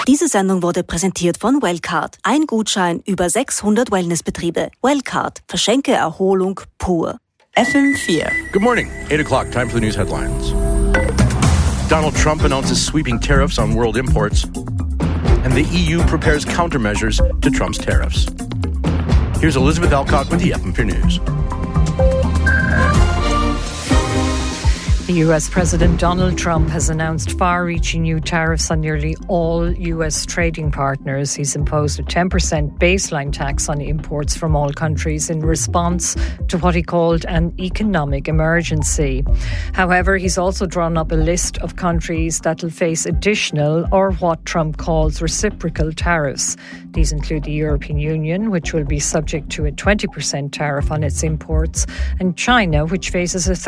Diese Sendung wurde präsentiert von Wellcard. Ein Gutschein über 600 Wellnessbetriebe. Wellcard. Verschenke Erholung pur. FM4. Good morning. 8 o'clock. Time for the news headlines. Donald Trump announces sweeping tariffs on world imports, and the EU prepares countermeasures to Trump's tariffs. Here's Elizabeth Alcock with the FM4 News. The US President Donald Trump has announced far-reaching new tariffs on nearly all US trading partners. He's imposed a 10% baseline tax on imports from all countries in response to what he called an economic emergency. However, he's also drawn up a list of countries that will face additional, or what Trump calls reciprocal, tariffs. These include the European Union, which will be subject to a 20% tariff on its imports, and China, which faces a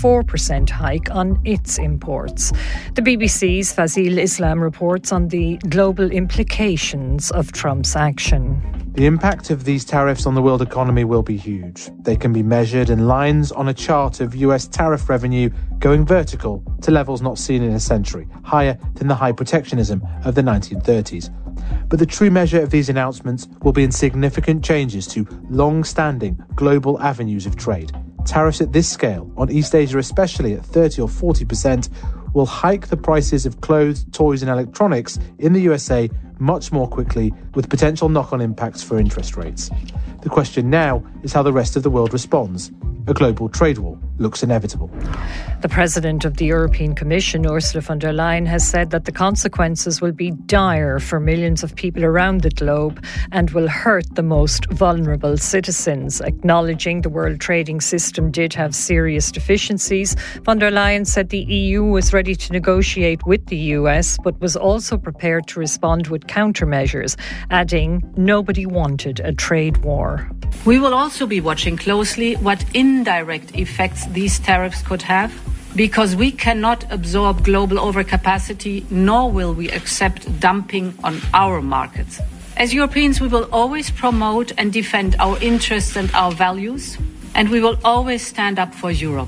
34% hike on its imports. The BBC's Fazil Islam reports on the global implications of Trump's action. The impact of these tariffs on the world economy will be huge. They can be measured in lines on a chart of US tariff revenue going vertical to levels not seen in a century, higher than the high protectionism of the 1930s. But the true measure of these announcements will be in significant changes to long-standing global avenues of trade. Tariffs at this scale, on East Asia especially at 30 or 40%, will hike the prices of clothes, toys and electronics in the USA much more quickly, with potential knock-on impacts for interest rates. The question now is how the rest of the world responds. A global trade war looks inevitable. The President of the European Commission, Ursula von der Leyen, has said that the consequences will be dire for millions of people around the globe and will hurt the most vulnerable citizens. Acknowledging the world trading system did have serious deficiencies, von der Leyen said the EU was ready to negotiate with the US, but was also prepared to respond with countermeasures, adding nobody wanted a trade war. We will also be watching closely what indirect effects these tariffs could have, because we cannot absorb global overcapacity, nor will we accept dumping on our markets. As Europeans, we will always promote and defend our interests and our values, and we will always stand up for Europe.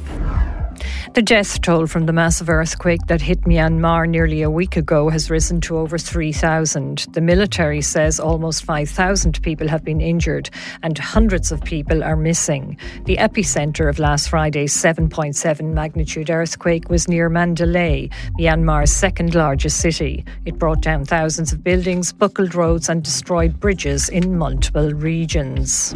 The death toll from the massive earthquake that hit Myanmar nearly a week ago has risen to over 3,000. The military says almost 5,000 people have been injured and hundreds of people are missing. The epicenter of last Friday's 7.7 magnitude earthquake was near Mandalay, Myanmar's second largest city. It brought down thousands of buildings, buckled roads and destroyed bridges in multiple regions.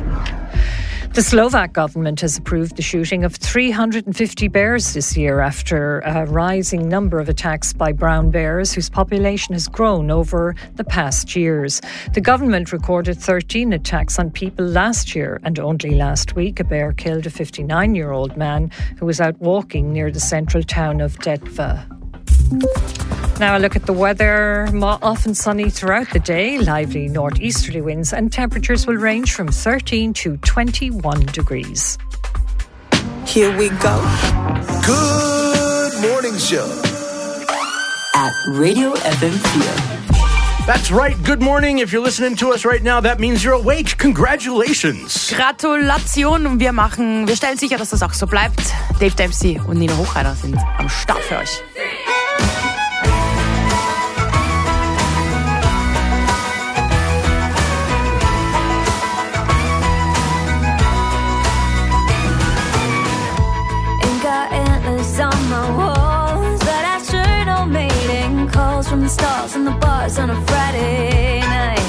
The Slovak government has approved the shooting of 350 bears this year after a rising number of attacks by brown bears whose population has grown over the past years. The government recorded 13 attacks on people last year, and only last week a bear killed a 59-year-old man who was out walking near the central town of Detva. Now a look at the weather. Often sunny throughout the day, lively northeasterly winds, and temperatures will range from 13 to 21 degrees. Here we go. Good morning show At Radio FM4. That's right. Good morning. If you're listening to us right now, that means you're awake. Congratulations. Gratulation. Und wir stellen sicher, dass das auch so bleibt. Dave Dempsey und Nina Hochreiter sind am Start für euch. From the stars and the bars on a Friday night.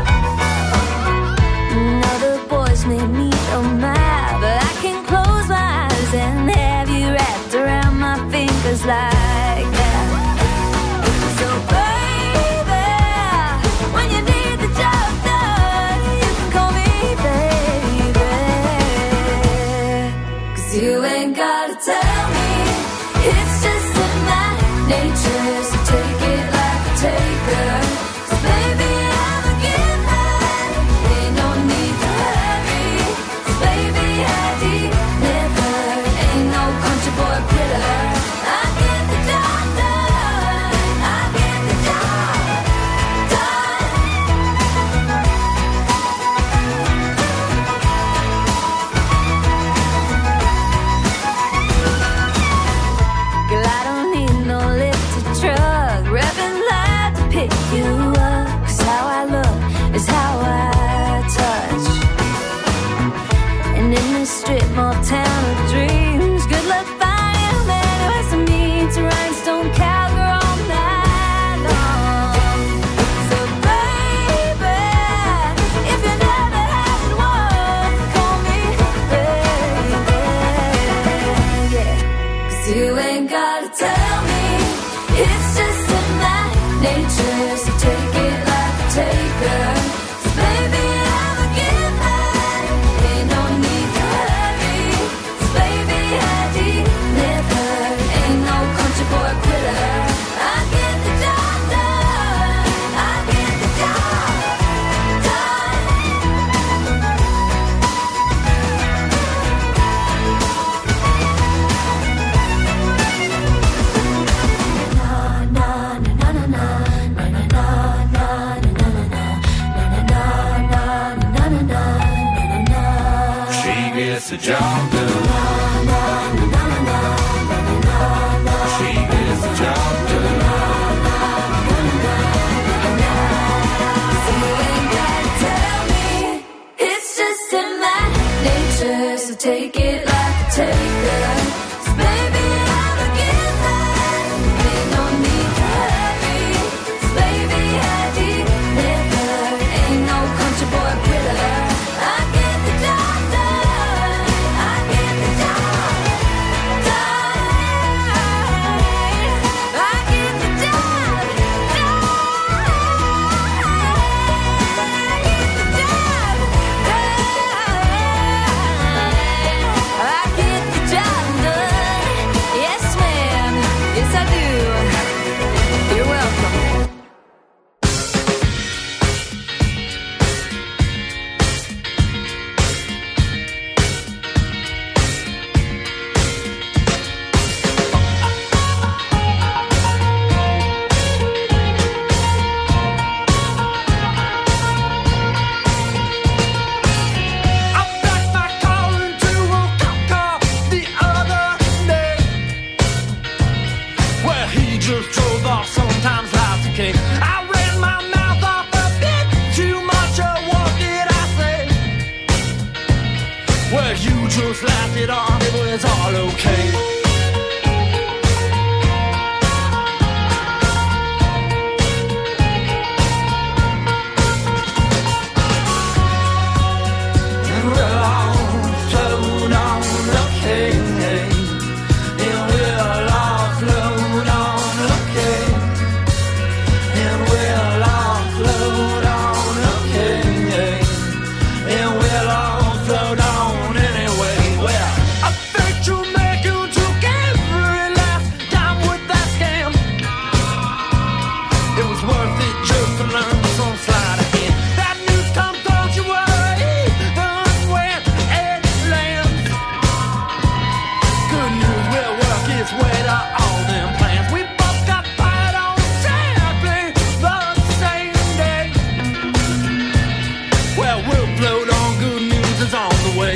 Other boys may me oh mad, but I can close my eyes and have you wrapped around my fingers like that. So baby, when you need the job done, you can call me baby. 'Cause you ain't gotta tell me, it's just in my nature. So take it like a taker. So baby, I'm a giver. Ain't no need to hurry. So baby, I deliver. Ain't no country boy killer. I get the job done. I get the job done. Girl, I don't need no lift to trust. gets the job done. She gets the job done. So you ain't gotta tell me, it's just in my nature. So take it like a taker. 'Cause baby, I'm a giver. Ain't no need to hurry. 'Cause baby, I deliver. Ain't no country boy quitter. I get the job done. I get the job done. I get the job done. I get the job done. I get the job done. Yes, ma'am. Yes, I do. You're welcome. I backed my car into a cop car the other day. Well, he just drove off, sometimes life's a king. I ran my mouth off a bit too much, or what did I say? Well, you just laughed it off, it was all okay. And we'll all float on, okay. And we'll all float on, okay. And we'll all float on, okay. And we'll all float on anyway. Well, I bet you make you took every last dime with that scam. It was worth it just to learn some sleight of hand. That news comes, don't you worry, even when it lands. Good news will work its way to all them plans. We both got fired on exactly the same day. Well, we'll float on, good news is on the way.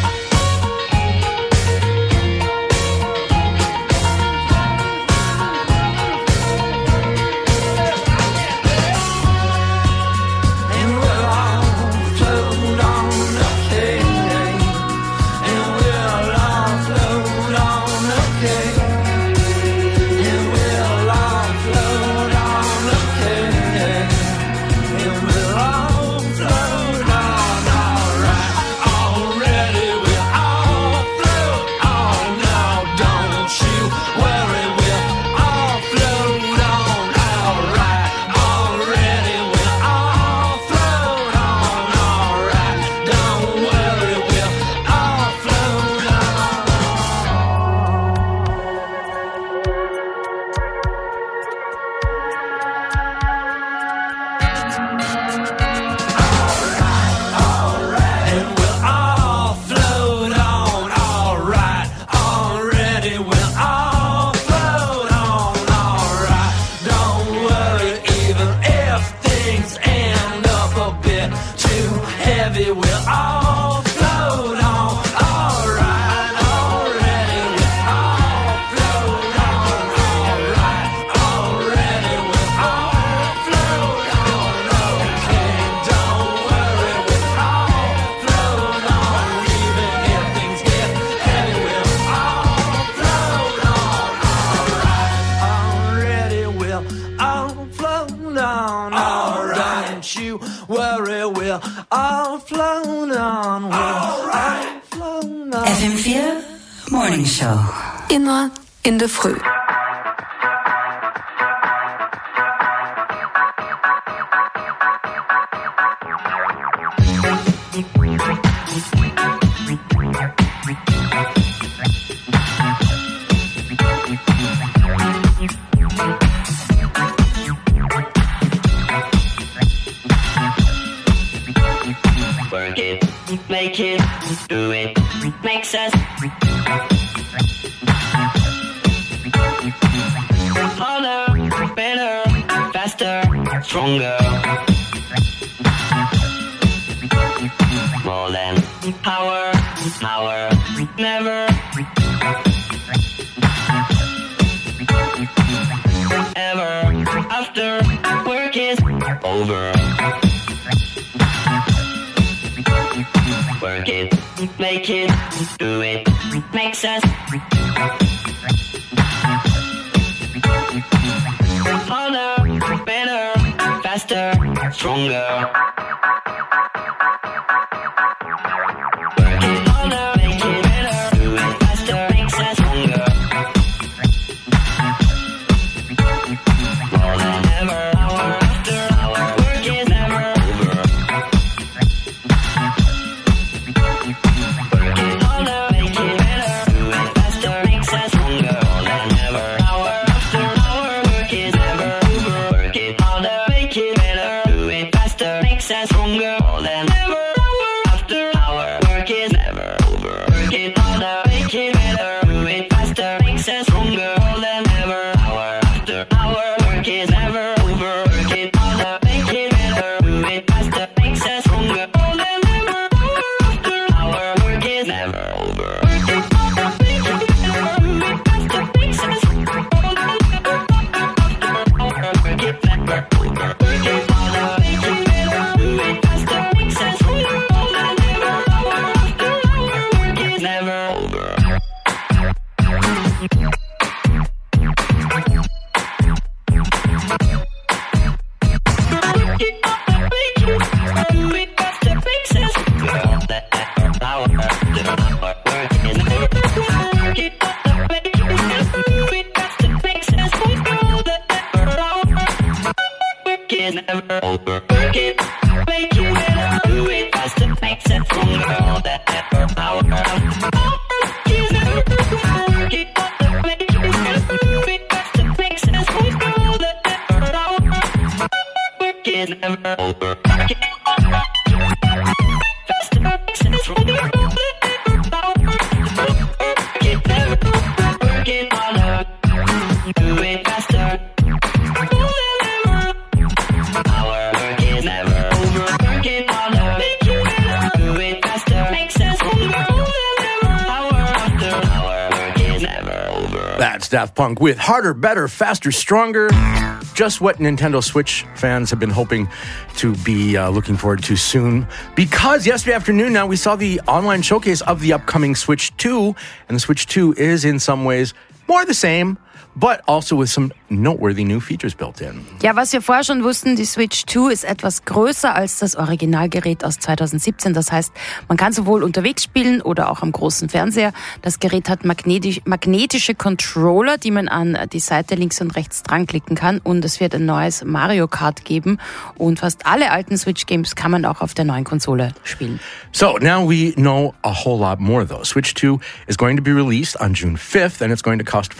And we'll all float on, okay. And we'll all float on, okay. And we'll all float on, okay. And we'll all float on, alright. Already we'll all float on now, don't you worry, we'll all float on, alright. Already we'll all float on, alright. Don't worry, we'll all float on. And we'll all float on, alright. Already we'll all float on, alright. Don't worry, even if things end up a bit too heavy, we'll all float on, alright. Already we'll all float on, alright. Already we'll all float on, okay. Don't worry, we'll all float on, even if things get heavy, we'll all float on, alright. Already we'll all float on, alright. Don't you worry, we'll all float on, we'll all float on. FM4 Morning Show. Immer in der Früh. Work it, make it, do it, makes us harder, better, faster, stronger. More than power, hour, never. Ever after work is over. Work it, make it, do it, makes us harder, better, faster, stronger. Work it harder, make it better, do it faster, makes us stronger. More than ever, hour after hour, work is never over. Work it harder, make it better, do it faster, makes us stronger. More than ever, hour after hour, work is never over. Work it harder, make it better, do it faster, makes us stronger. More than ever, hour after hour, work is never over. Work it harder, make it better, do it faster, makes us stronger. More than ever, hour after hour, work is never over. Work it harder, make it better, do it faster, makes us stronger. More than ever, hour after hour, work is never over. Work it harder, make it better, do it faster, makes us stronger. More than ever, hour, work it never over. Work it harder, make it better, do it faster, makes us stronger. More than ever, hour after hour, work is never over. Never over. Work it, make it better, do it faster, makes it stronger. That ever power. Work is never over. Work it, make it better, do it faster, makes it stronger. That ever power. Work is never over. Work it faster, makes it stronger. That ever power. Work it never over. Work it harder, do it faster. That's Daft Punk with Harder, Better, Faster, Stronger. Just what Nintendo Switch fans have been hoping to be looking forward to soon. Because yesterday afternoon now we saw the online showcase of the upcoming Switch 2. And the Switch 2 is in some ways more the same, but also with some noteworthy new features built in. Ja, was wir vorher schon wussten, die Switch 2 ist etwas größer als das Originalgerät aus 2017. Das heißt, man kann sowohl unterwegs spielen oder auch am großen Fernseher. Das Gerät hat magnetische Controller, die man an die Seite links und rechts dran klicken kann. Und es wird ein neues Mario Kart geben. Und fast alle alten Switch-Games kann man auch auf der neuen Konsole spielen. So, now we know a whole lot more, though. Switch 2 is going to be released on June 5th, and it's going to cost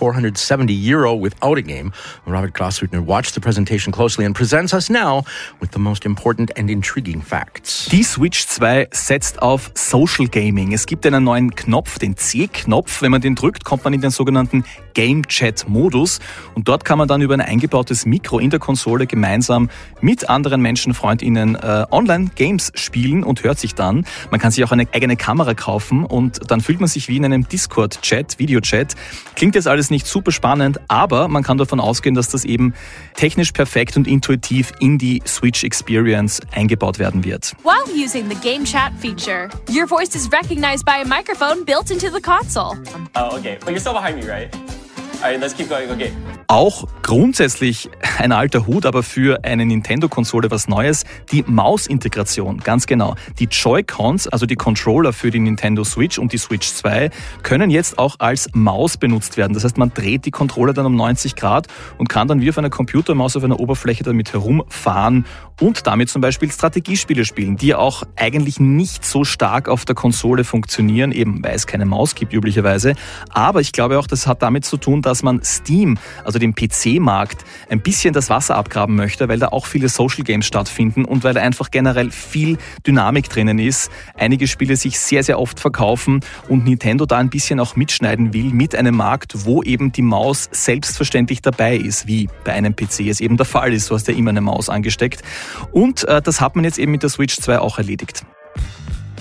€470 without a game. Robert Glashütner watched the presentation closely and presents us now with the most important and intriguing facts. Die Switch 2 setzt auf Social Gaming. Es gibt einen neuen Knopf, den C-Knopf. Wenn man den drückt, kommt man in den sogenannten Game-Chat-Modus. Und dort kann man dann über ein eingebautes Mikro in der Konsole gemeinsam mit anderen Menschen, FreundInnen Online-Games spielen und hört sich dann. Man kann sich auch eine eigene Kamera kaufen und dann fühlt man sich wie in einem Discord-Chat, Videochat. Klingt jetzt alles nicht super spannend, aber man kann davon ausgehen, dass das eben technisch perfekt und intuitiv in die Switch Experience eingebaut werden wird. While using the Game Chat feature, your voice is recognized by a microphone built into the console. Oh, okay. But you're still behind me, right? Alright, let's keep going. Okay. Auch grundsätzlich ein alter Hut, aber für eine Nintendo-Konsole was Neues. Die Mausintegration, ganz genau. Die Joy-Cons, also die Controller für die Nintendo Switch und die Switch 2, können jetzt auch als Maus benutzt werden. Das heißt, man dreht die Controller dann um 90 Grad und kann dann wie auf einer Computermaus auf einer Oberfläche damit herumfahren und damit zum Beispiel Strategiespiele spielen, die ja auch eigentlich nicht so stark auf der Konsole funktionieren, eben weil es keine Maus gibt üblicherweise. Aber ich glaube auch, das hat damit zu tun, dass man Steam, also den PC-Markt, ein bisschen das Wasser abgraben möchte, weil da auch viele Social Games stattfinden und weil da einfach generell viel Dynamik drinnen ist. Einige Spiele sich sehr, sehr oft verkaufen und Nintendo da ein bisschen auch mitschneiden will mit einem Markt, wo eben die Maus selbstverständlich dabei ist, wie bei einem PC es eben der Fall ist. Du hast ja immer eine Maus angesteckt. Und das hat man jetzt eben mit der Switch 2 auch erledigt.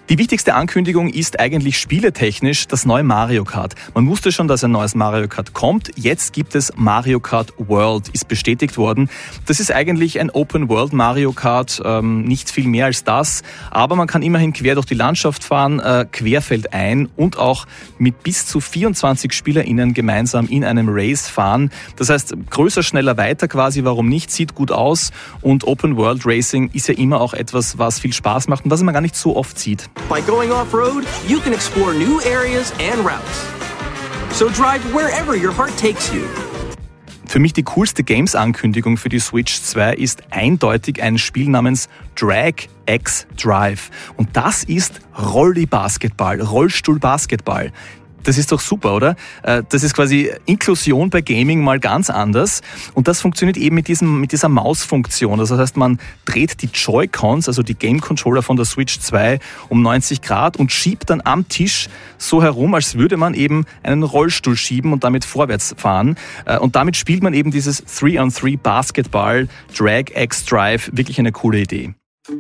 Die wichtigste Ankündigung ist eigentlich spieletechnisch das neue Mario Kart. Man wusste schon, dass ein neues Mario Kart kommt. Jetzt gibt es Mario Kart World, ist bestätigt worden. Das ist eigentlich ein Open-World Mario Kart, nicht viel mehr als das. Aber man kann immerhin quer durch die Landschaft fahren, querfeldein und auch mit bis zu 24 SpielerInnen gemeinsam in einem Race fahren. Das heißt, größer, schneller, weiter quasi, warum nicht? Sieht gut aus. Und Open-World Racing ist ja immer auch etwas, was viel Spaß macht und was man gar nicht so oft sieht. By going off-road, you can explore new areas and routes. So drive wherever your heart takes you. Für mich die coolste Games-Ankündigung für die Switch 2 ist eindeutig ein Spiel namens Drag X Drive. Und das ist Rolli-Basketball, Rollstuhl-Basketball. Das ist doch super, oder? Das ist quasi Inklusion bei Gaming mal ganz anders. Und das funktioniert eben mit dieser Mausfunktion. Das heißt, man dreht die Joy-Cons, also die Game-Controller von der Switch 2 um 90 Grad und schiebt dann am Tisch so herum, als würde man eben einen Rollstuhl schieben und damit vorwärts fahren. Und damit spielt man eben dieses 3-on-3 Basketball, Drag X Drive. Wirklich eine coole Idee.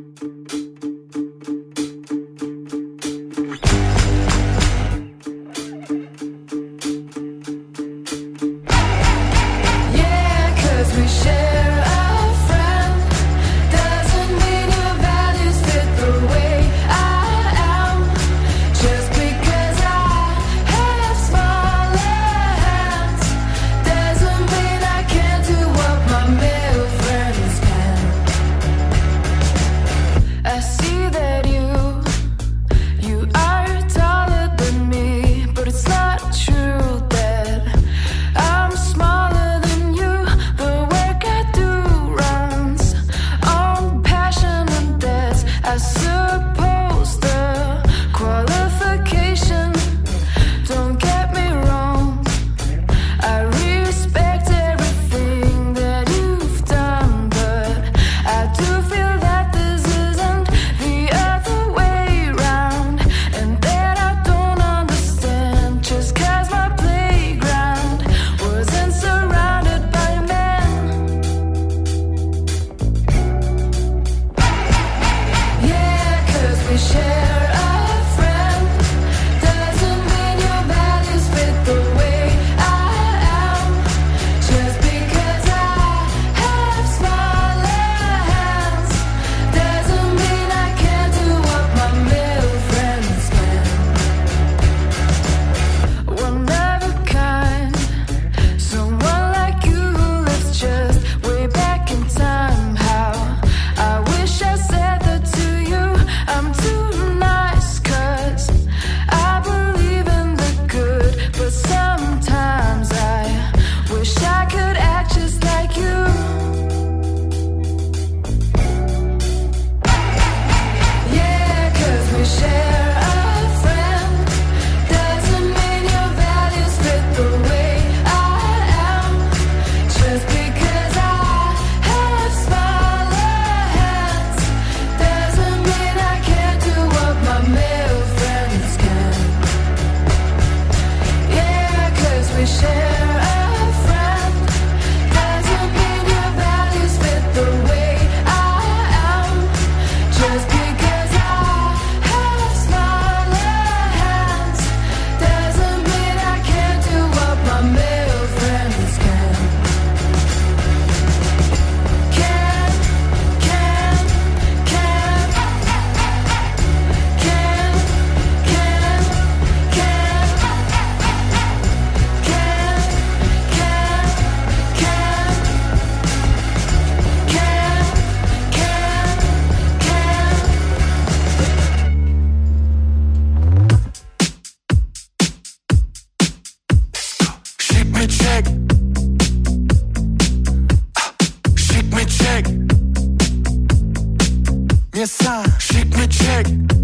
Schick mir Check.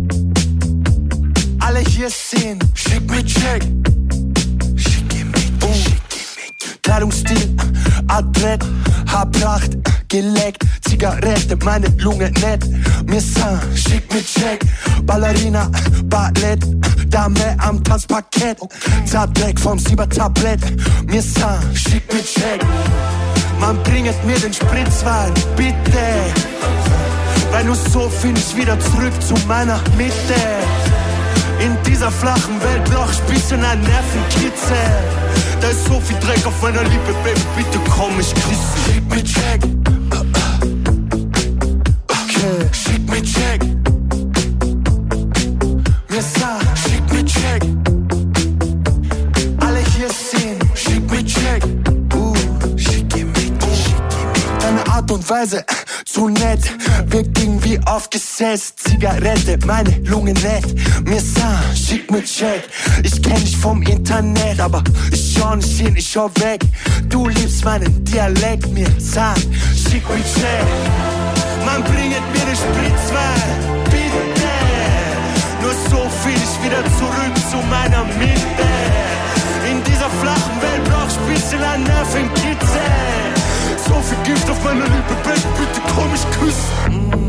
Alle hier sehen, schick mir Check. Kleidungsstil, adrett, Haarpracht, geleckt, Zigarette, meine Lunge nett. Mir sah, schick mir Check. Ballerina, Ballett, Dame am Tanzparkett. Zartdreck vom Siebertablett. Mir sah, schick mir Check. Man bringet mir den Spritzwein, bitte. Weil nur so find ich wieder zurück zu meiner Mitte. In dieser flachen Welt brauch ich bisschen ein Nervenkitzel. Da ist so viel Dreck auf meiner Liebe, Baby, bitte komm, ich küsse. Schick mir Check. Okay, schick mir Check. Mir sag, schick mir Check. Alle hier sehen, schick mir Check. Schick mir. Deine Art und Weise zu nett, wirkt irgendwie aufgesetzt. Zigarette, meine Lunge nett. Mir sah, schick mir Check. Ich kenn dich vom Internet, aber ich schau nicht hin, ich schau weg. Du liebst meinen Dialekt, mir sag, schick mir Check. Man bringet mir den Spritzwein, bitte. Nur so find ich wieder zurück zu meiner Mitte. In dieser flachen Welt brauch ich bisschen ein Nervenkitzel. So viel Gift auf meiner Lippe, Baby, bitte komm, ich küsse.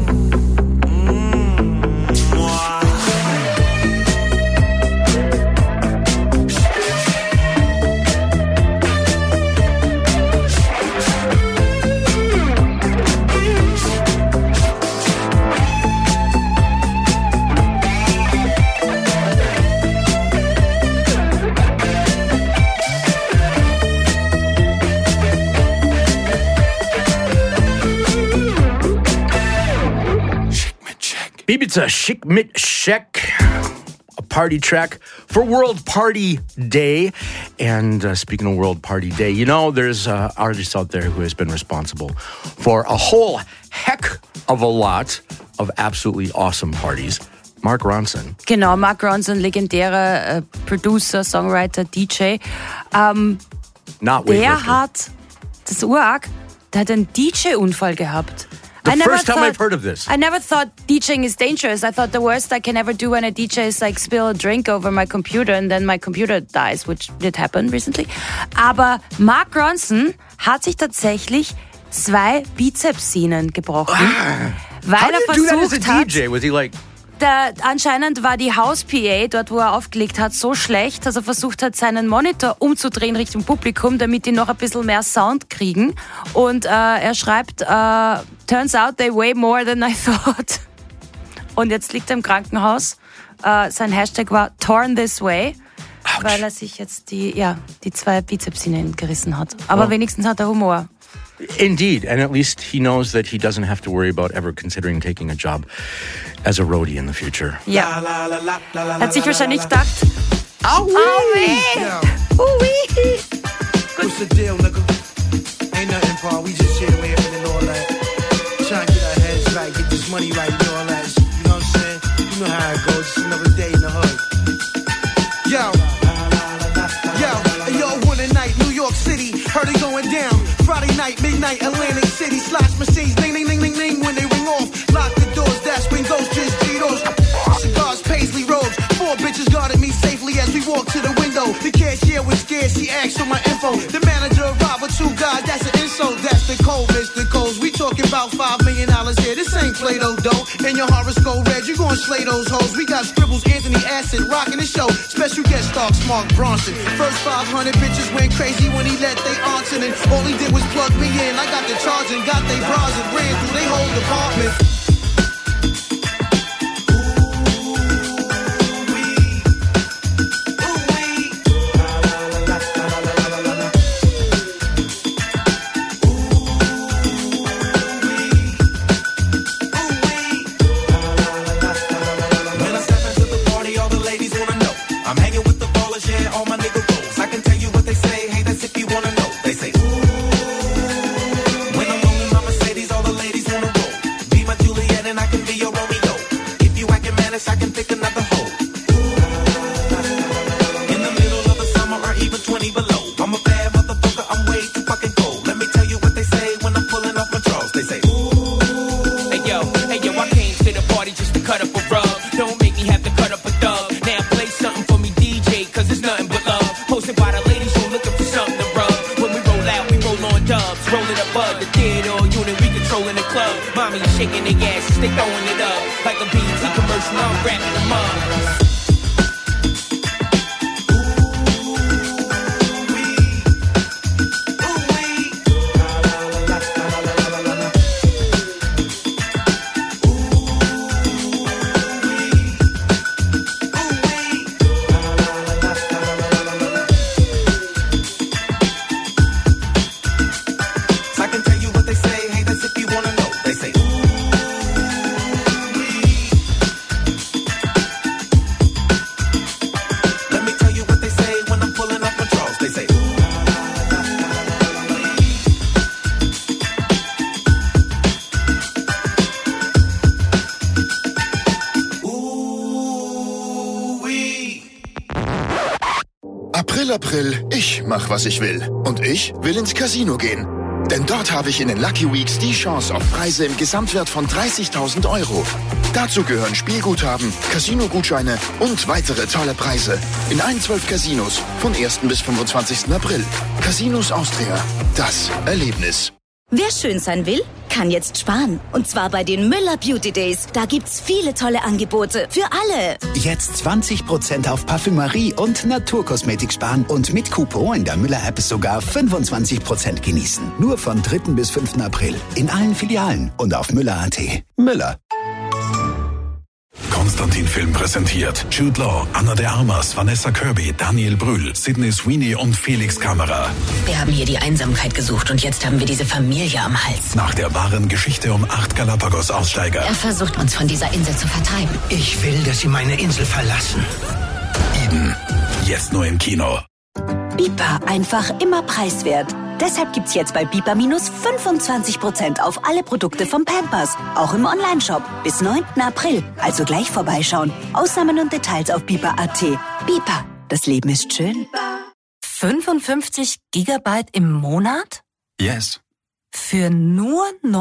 Ibiza, Schick mit Check, a party track for World Party Day. And speaking of World Party Day, you know, there's an artist out there who has been responsible for a whole heck of a lot of absolutely awesome parties. Mark Ronson. Genau, Mark Ronson, legendärer Producer, Songwriter, DJ. Der hat, das ist urarg, der hat einen DJ-Unfall gehabt. The first time I've heard of this. I never thought DJing is dangerous. I thought the worst I can ever do when I DJ is like spill a drink over my computer and then my computer dies, which did happen recently. Aber Mark Ronson hat sich tatsächlich 2 Bizepssehnen gebrochen, weil How er did you do that as versucht a hat... DJ? Was he like... Anscheinend war die House-PA, dort wo er aufgelegt hat, so schlecht, dass er versucht hat, seinen Monitor umzudrehen Richtung Publikum, damit die noch ein bisschen mehr Sound kriegen. Und er schreibt, turns out they weigh more than I thought. Und jetzt liegt er im Krankenhaus. Sein Hashtag war torn this way, weil er sich jetzt die 2 Bizepssehnen gerissen hat. Aber wenigstens hat er Humor. Indeed, and at least he knows that he doesn't have to worry about ever considering taking a job as a roadie in the future. Ja. Hat sich wahrscheinlich gedacht, au weh! What's the deal, nigga? Ain't nothing, Paul. We just here waving and all that. Trying to get our heads right, get this money right and all that. You know what I'm saying? You know how it goes. It's another day in the hood. Yo, one night, New York City, heard it going down. Friday night, midnight, Atlantic City, slash machines, ding, ding, ding, ding, ding, when they ring off. Lock the doors, dash windows, just Cheetos. Cigars, paisley robes, 4 bitches guarded me safely as we walked to the window. The cashier was scared, she asked for my info. The manager arrived with 2 guys, that's an insult. That's the code, Mr. Coles. We talking about $5 million here. This ain't Play-Doh, dough. And your horoscope red, you gon' slay those hoes. We got scribbles, Anthony Acid, rocking the show. Special guest star, Mark Bronson. First 500 bitches went crazy when he let they answer. And all he did was plug me in. I got the charge and got they bras and ran through they whole department. Shaking their asses, they throwing it up like a BET commercial. I'm wrapping them up. April, April, ich mach, was ich will. Und ich will ins Casino gehen. Denn dort habe ich in den Lucky Weeks die Chance auf Preise im Gesamtwert von 30.000 €. Dazu gehören Spielguthaben, Casino-Gutscheine und weitere tolle Preise. In allen 12 Casinos von 1. bis 25. April. Casinos Austria. Das Erlebnis. Wer schön sein will, kann jetzt sparen. Und zwar bei den Müller Beauty Days. Da gibt's viele tolle Angebote für alle. Jetzt 20% auf Parfümerie und Naturkosmetik sparen und mit Coupon in der Müller-App sogar 25% genießen. Nur von 3. bis 5. April in allen Filialen und auf Müller.at. Müller. Konstantin Film präsentiert Jude Law, Anna de Armas, Vanessa Kirby, Daniel Brühl, Sydney Sweeney und Felix Kammerer. Wir haben hier die Einsamkeit gesucht und jetzt haben wir diese Familie am Hals. Nach der wahren Geschichte um 8 Galapagos-Aussteiger. Er versucht uns von dieser Insel zu vertreiben. Ich will, dass Sie meine Insel verlassen. Eden. Jetzt nur im Kino. Bipa, einfach immer preiswert. Deshalb gibt's jetzt bei Bipa minus 25% auf alle Produkte von Pampers. Auch im Onlineshop bis 9. April. Also gleich vorbeischauen. Ausnahmen und Details auf bipa.at. Bipa, das Leben ist schön. 55 Gigabyte im Monat? Yes. Für nur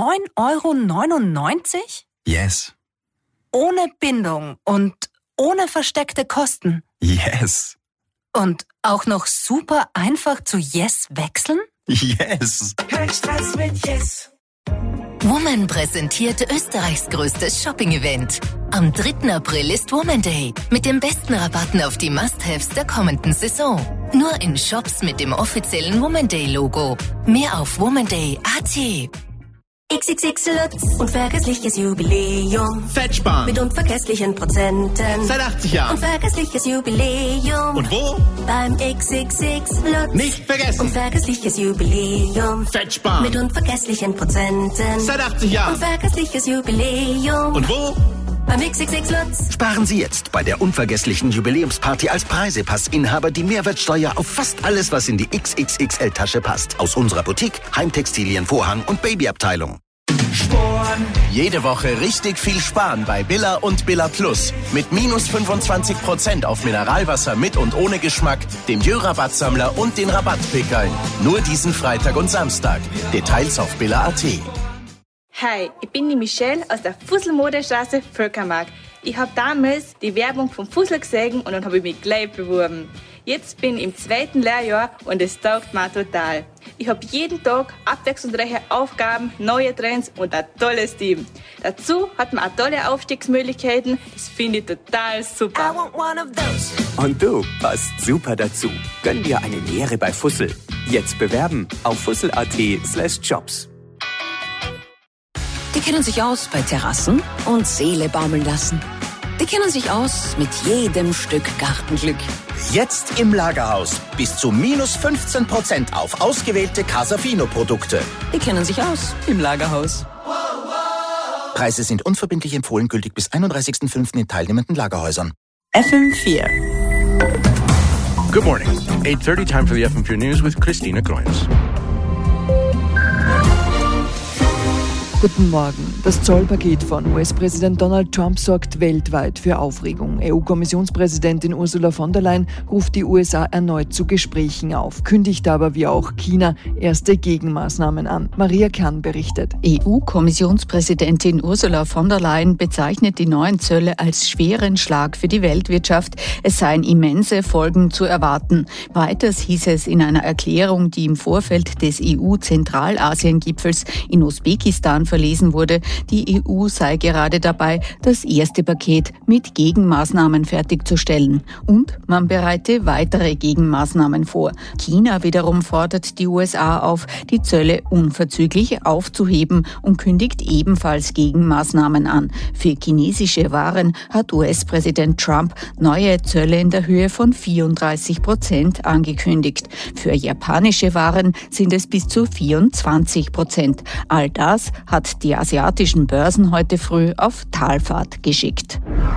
9,99 €? Yes. Ohne Bindung und ohne versteckte Kosten. Yes. Und auch noch super einfach zu Yes wechseln? Yes. Kein Stress mit Yes. Woman präsentiert Österreichs größtes Shopping-Event. Am 3. April ist Woman Day mit den besten Rabatten auf die Must-Haves der kommenden Saison. Nur in Shops mit dem offiziellen Woman Day-Logo. Mehr auf womanday.at. XXX Lutz, unvergessliches Jubiläum. Fettsparen. Mit unvergesslichen Prozenten. Seit 80 Jahren. Unvergessliches Jubiläum. Und wo? Beim XXX Lutz. Nicht vergessen. Unvergessliches Jubiläum. Fettsparen. Mit unvergesslichen Prozenten. Seit 80 Jahren. Unvergessliches Jubiläum. Und wo? Beim XXX Lutz. Sparen Sie jetzt bei der unvergesslichen Jubiläumsparty als Preisepass-Inhaber die Mehrwertsteuer auf fast alles, was in die XXXL-Tasche passt. Aus unserer Boutique, Heimtextilien, Vorhang und Babyabteilung. Sparen. Jede Woche richtig viel sparen bei Billa und Billa Plus. Mit minus 25% auf Mineralwasser mit und ohne Geschmack, dem Jö-Rabattsammler und den Rabattpickeln. Nur diesen Freitag und Samstag. Details auf billa.at. Hi, ich bin die Michelle aus der Fusselmodestraße Völkermarkt. Ich habe damals die Werbung vom Fussel gesehen und dann habe ich mich gleich beworben. Jetzt bin ich im 2. Lehrjahr und es taugt mir total. Ich habe jeden Tag abwechslungsreiche Aufgaben, neue Trends und ein tolles Team. Dazu hat man auch tolle Aufstiegsmöglichkeiten. Das finde ich total super. Und du passt super dazu. Gönn dir eine Lehre bei Fussel. Jetzt bewerben auf fussel.at/jobs. Die kennen sich aus bei Terrassen und Seele baumeln lassen. Die kennen sich aus mit jedem Stück Gartenglück. Jetzt im Lagerhaus. Bis zu minus 15% auf ausgewählte Casafino-Produkte. Die kennen sich aus im Lagerhaus. Preise sind unverbindlich empfohlen, gültig bis 31.05. in teilnehmenden Lagerhäusern. FM4. Good morning. 8:30, time for the FM4 News with Christina Groins. Guten Morgen. Das Zollpaket von US-Präsident Donald Trump sorgt weltweit für Aufregung. EU-Kommissionspräsidentin Ursula von der Leyen ruft die USA erneut zu Gesprächen auf, kündigt aber wie auch China erste Gegenmaßnahmen an. Maria Kern berichtet. EU-Kommissionspräsidentin Ursula von der Leyen bezeichnet die neuen Zölle als schweren Schlag für die Weltwirtschaft. Es seien immense Folgen zu erwarten. Weiters hieß es in einer Erklärung, die im Vorfeld des EU-Zentralasien-Gipfels in Usbekistan verlesen wurde, die EU sei gerade dabei, das erste Paket mit Gegenmaßnahmen fertigzustellen. Und man bereite weitere Gegenmaßnahmen vor. China wiederum fordert die USA auf, die Zölle unverzüglich aufzuheben und kündigt ebenfalls Gegenmaßnahmen an. Für chinesische Waren hat US-Präsident Trump neue Zölle in der Höhe von 34% angekündigt. Für japanische Waren sind es bis zu 24%. All das hat die asiatischen Börsen heute früh auf Talfahrt geschickt.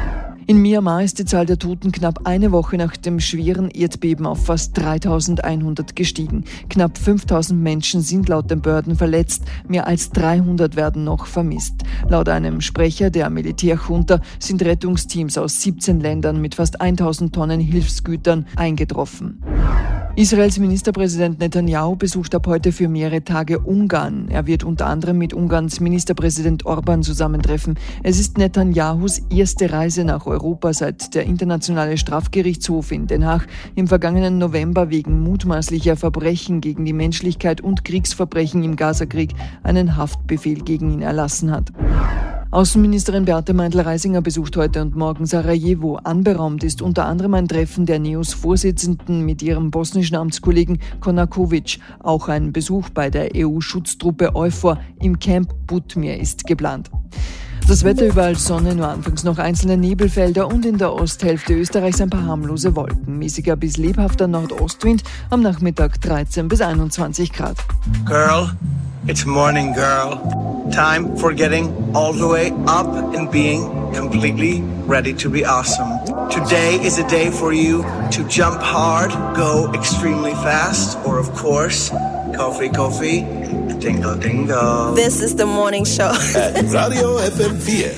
In Myanmar ist die Zahl der Toten knapp eine Woche nach dem schweren Erdbeben auf fast 3.100 gestiegen. Knapp 5.000 Menschen sind laut den Behörden verletzt, mehr als 300 werden noch vermisst. Laut einem Sprecher der Militärjunta sind Rettungsteams aus 17 Ländern mit fast 1.000 Tonnen Hilfsgütern eingetroffen. Israels Ministerpräsident Netanyahu besucht ab heute für mehrere Tage Ungarn. Er wird unter anderem mit Ungarns Ministerpräsident Orban zusammentreffen. Es ist Netanyahus erste Reise nach Europa, seit der Internationale Strafgerichtshof in Den Haag im vergangenen November wegen mutmaßlicher Verbrechen gegen die Menschlichkeit und Kriegsverbrechen im Gazakrieg einen Haftbefehl gegen ihn erlassen hat. Außenministerin Beate Meindl-Reisinger besucht heute und morgen Sarajevo. Anberaumt ist unter anderem ein Treffen der NEOS-Vorsitzenden mit ihrem bosnischen Amtskollegen Konakovic. Auch ein Besuch bei der EU-Schutztruppe EUFOR im Camp Butmir ist geplant. Das Wetter überall Sonne, nur anfangs noch einzelne Nebelfelder und in der Osthälfte Österreichs ein paar harmlose Wolken. Mäßiger bis lebhafter Nordostwind, am Nachmittag 13 bis 21 Grad. Girl, it's morning, girl. Time for getting all the way up and being completely ready to be awesome. Today is a day for you to jump hard, go extremely fast, or of course, coffee, dingle, dingle. This is the morning show. At Radio FM4.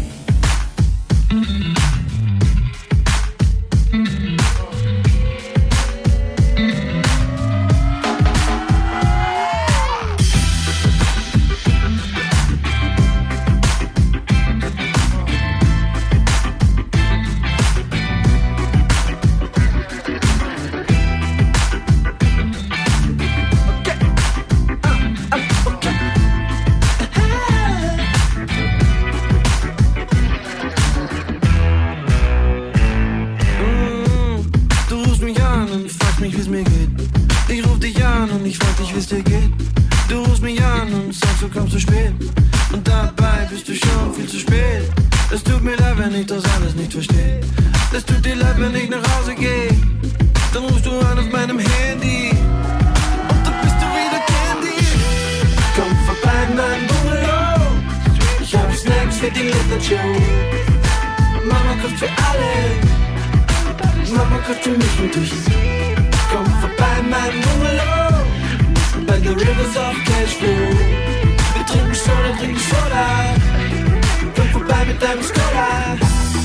Mama kocht für alle. Mama kocht für mich und dich. Komm vorbei in meinem Bungalow. By the rivers of Cashville. Wir trinken Soda. Komm vorbei mit deinem Skoda.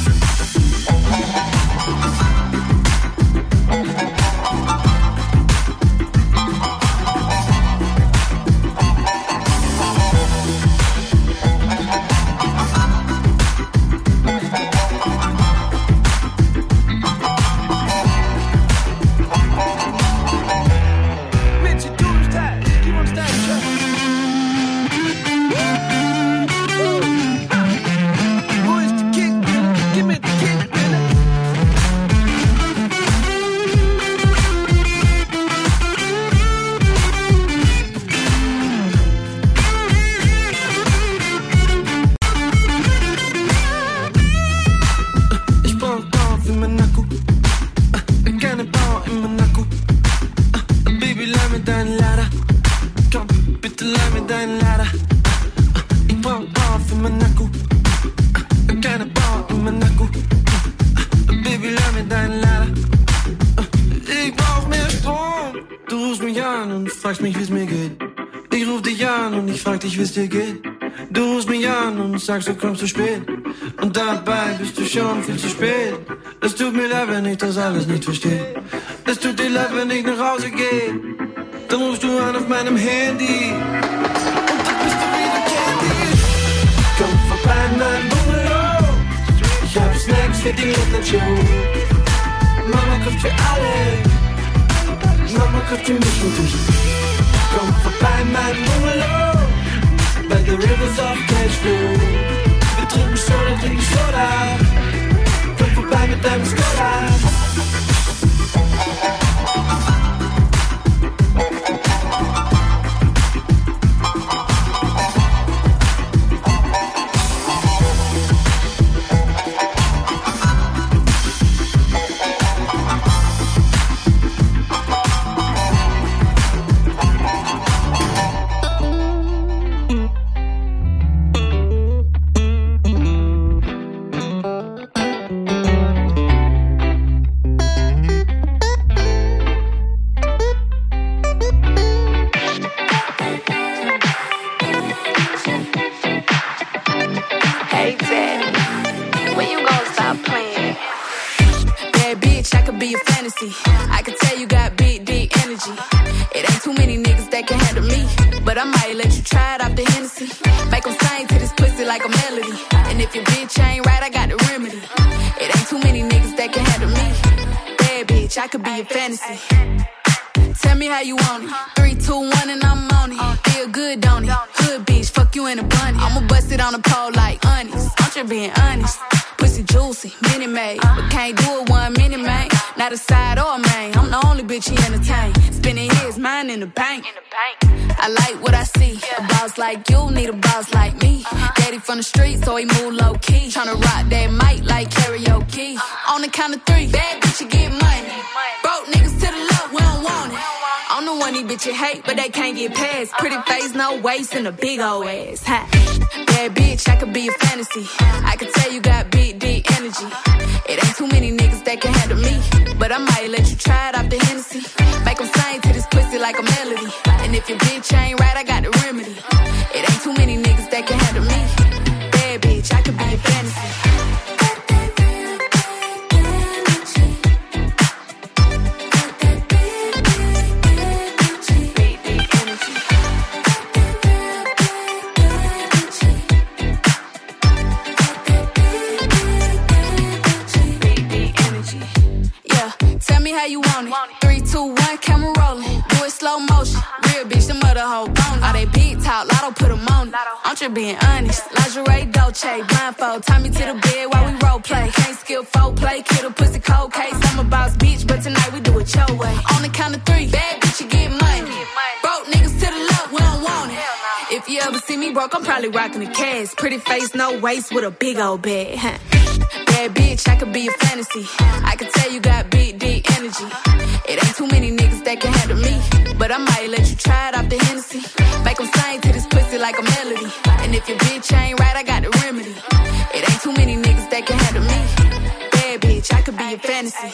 Wie's dir geht. Du rufst mich an und sagst, du kommst zu spät. Und dabei bist du schon viel zu spät. Es tut mir leid, wenn ich das alles nicht verstehe. Es tut dir leid, wenn ich nach Hause gehe. Dann rufst du an auf meinem Handy. Und dann bist du wieder Candy. Komm vorbei in mein Bungalow. Ich hab Snacks für die Late-Night-Show. Mama kocht für alle. Mama kocht für mich und dich. Komm vorbei in mein Bungalow. By the rivers of Cashville. Wir trinken Soda. Komm vorbei mit deinem Skoda. could be a fantasy. I could tell you got big, deep energy. It ain't too many niggas that can handle me, but I might let you try it off the Hennessy. Make them sing to this pussy like a melody. And if your bitch ain't right, I got the remedy. It ain't too many niggas that can handle me. Bad bitch, I could be a fantasy. Tell me how you want it. 3, 2, 1 and I'm on it. Feel good, don't it? Hood bitch, fuck you in a bunny. I'ma bust it on the pole like honest. I'm just being honest. Pussy juicy, mini made, but can't do it 1 minute, man. Not a side or a main. I'm the only bitch he entertain. Spending his mind in the bank. I like what I see. A boss like you need a boss like me. Daddy from the street, so he move low key. Tryna rock that mic like karaoke. On the count of 3, bad bitch, you get money. Broke niggas to the left, we don't want it. I'm the one these bitches hate, but they can't get past. Pretty face, no waist, and a big old ass. Ha. Bad bitch, I could be a fantasy. I could tell you got big, deep energy. It ain't too many niggas that can handle me, but I might let you try it off the Hennessy. Make them sing to this pussy like a melody. And if your bitch ain't right, I got the remedy. It ain't too many niggas that can handle me. Bad bitch, I could be a fantasy. How you want it? 3, 2, 1, camera rolling. Do it slow motion. Real bitch, the mother hoe bone. All they big talk, lotto put them on. I'm just being honest. Lingerie, Dolce, blindfold. Tie me to the bed while we role play. Can't skill folk play, kid a pussy cold case. I'm a boss bitch, but tonight we do it your way. On the count of 3, bad bitch, you get money. Broke niggas to the left, we don't want it. If you ever see me broke, I'm probably rocking a cash. Pretty face, no waist, with a big old bag. Bad bitch, I could be a fantasy. I could tell you got big, deep energy. It ain't too many niggas that can handle me, but I might let you try it off the Hennessy. Make them sing to this pussy like a melody. And if your bitch ain't right, I got the remedy. It ain't too many niggas that can handle me. Bad bitch, I could be a fantasy.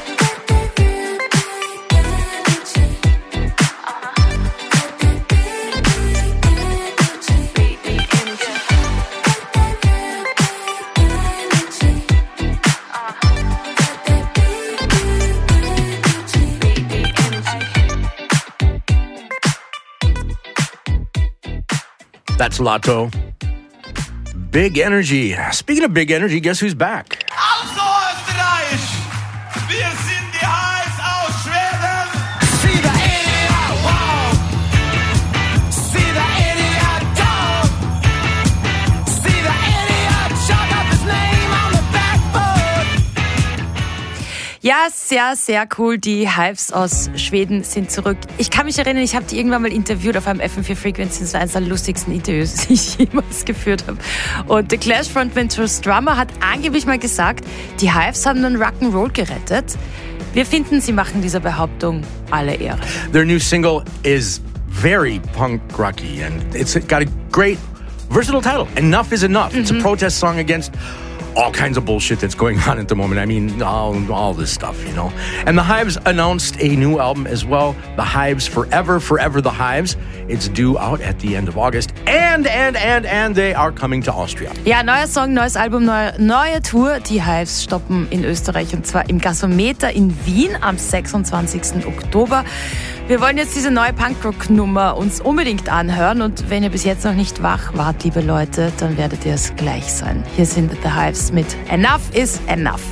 That's Lotto. Big Energy. Speaking of big energy, guess who's back? Also Österreich! Wir sind die Hives aus Schweden! See the idiot walk! See the idiot talk! See the idiot chalk up his name on the backboard! Ja, sehr, sehr cool. Die Hives aus Schweden sind zurück. Ich kann mich erinnern, ich habe die irgendwann mal interviewt auf einem FM4 Frequency. Das war eines der lustigsten Interviews, die ich jemals geführt habe. Und The Clash Frontman Truls Drummer hat angeblich mal gesagt, die Hives haben den Rock'n'Roll gerettet. Wir finden, sie machen dieser Behauptung alle Ehre. Their new single is very punk rocky and it's got a great versatile title. Enough is Enough. It's a protest song against all kinds of bullshit that's going on at the moment. I mean, all this stuff, you know. And the Hives announced a new album as well, The Hives Forever, Forever the Hives. It's due out at the end of August. And they are coming to Austria. Ja, neuer Song, neues Album, neue Tour. Die Hives stoppen in Österreich und zwar im Gasometer in Wien am 26. Oktober. Wir wollen jetzt diese neue Punkrock-Nummer uns unbedingt anhören und wenn ihr bis jetzt noch nicht wach wart, liebe Leute, dann werdet ihr es gleich sein. Hier sind The Hives mit Enough is Enough.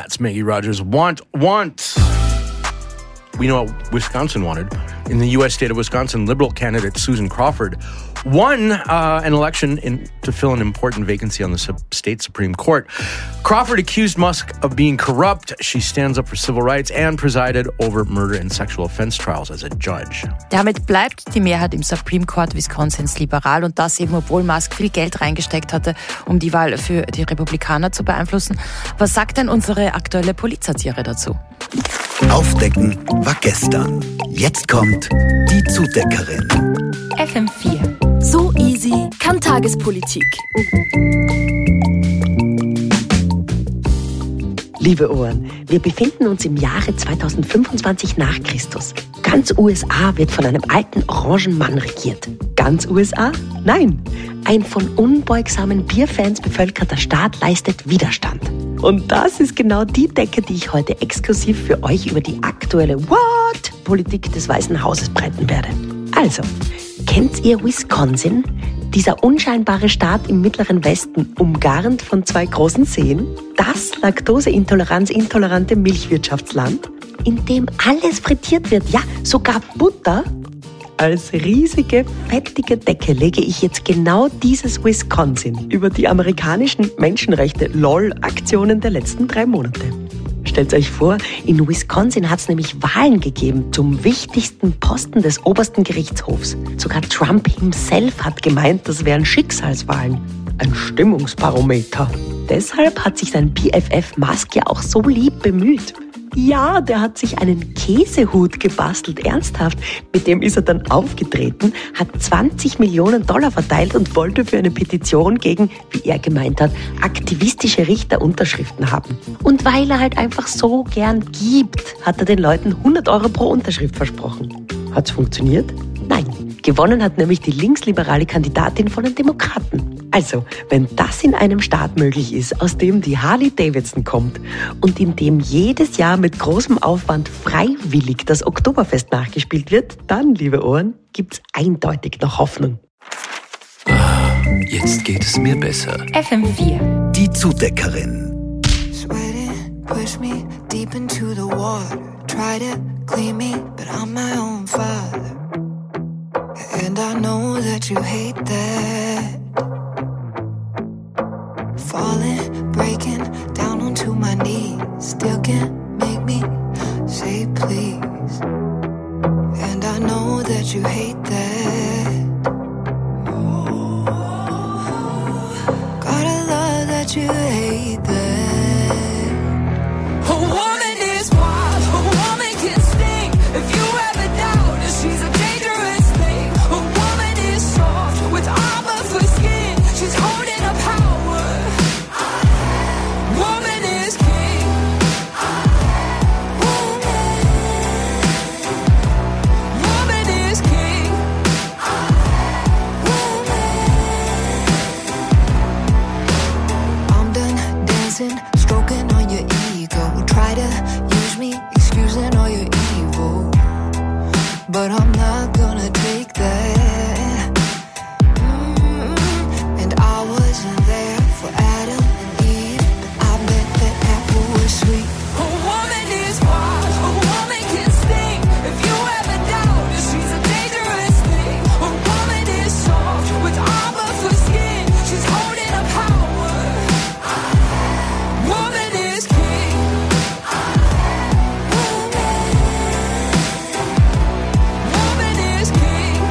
That's Maggie Rogers. Want. We know what Wisconsin wanted. In the U.S. state of Wisconsin, Liberal candidate Susan Crawford won an election to fill an important vacancy on the state Supreme Court. Crawford accused Musk of being corrupt. She stands up for civil rights and presided over murder and sexual offense trials as a judge. Damit bleibt die Mehrheit im Supreme Court Wisconsins liberal und das eben, obwohl Musk viel Geld reingesteckt hatte, um die Wahl für die Republikaner zu beeinflussen. Was sagt denn unsere aktuelle Polizsatire dazu? Aufdecken war gestern. Jetzt kommt die Zudeckerin. FM4. So easy kann Tagespolitik. Liebe Ohren, wir befinden uns im Jahre 2025 nach Christus. Ganz USA wird von einem alten orangen Mann regiert. Ganz USA? Nein. Ein von unbeugsamen Bierfans bevölkerter Staat leistet Widerstand. Und das ist genau die Decke, die ich heute exklusiv für euch über die aktuelle Politik des Weißen Hauses breiten werde. Also, kennt ihr Wisconsin? Dieser unscheinbare Staat im mittleren Westen, umgarnt von 2 großen Seen? Das laktoseintolerante Milchwirtschaftsland, in dem alles frittiert wird, ja, sogar Butter? Als riesige, fettige Decke lege ich jetzt genau dieses Wisconsin über die amerikanischen Menschenrechte-LOL-Aktionen der letzten 3 Monate. Stellt euch vor, in Wisconsin hat es nämlich Wahlen gegeben zum wichtigsten Posten des obersten Gerichtshofs. Sogar Trump himself hat gemeint, das wären Schicksalswahlen. Ein Stimmungsbarometer. Deshalb hat sich sein BFF Musk ja auch so lieb bemüht. Ja, der hat sich einen Käsehut gebastelt, ernsthaft. Mit dem ist er dann aufgetreten, hat $20 Millionen verteilt und wollte für eine Petition gegen, wie er gemeint hat, aktivistische Richter Unterschriften haben. Und weil er halt einfach so gern gibt, hat er den Leuten €100 pro Unterschrift versprochen. Hat's funktioniert? Nein. Gewonnen hat nämlich die linksliberale Kandidatin von den Demokraten. Also, wenn das in einem Staat möglich ist, aus dem die Harley-Davidson kommt und in dem jedes Jahr mit großem Aufwand freiwillig das Oktoberfest nachgespielt wird, dann, liebe Ohren, gibt's eindeutig noch Hoffnung. Jetzt geht es mir besser. FM4. Die Zudeckerin. Sweating, push me deep into the water. Try to clean me, but I'm my own father. And I know that you hate that. Falling, breaking down onto my knees. Still can't make me say please. And I know that you hate that. Gotta love that you hate that. A woman is wild, a woman can sting. If you ever doubt her, she's a dangerous thing. A woman is soft with armor for skin. She's holding a power. Woman is king. Woman is king. I'm done dancing, stroking on your ego. Try to use me, excusing all your evil. But I'm not gonna take that. And I wasn't there for Adam and Eve, but I bet that apple was sweet. A woman is wild, a woman can sting. If you ever doubt her, she's a dangerous thing. A woman is soft with armor for skin. She's holding a power. Woman is king. Woman is king.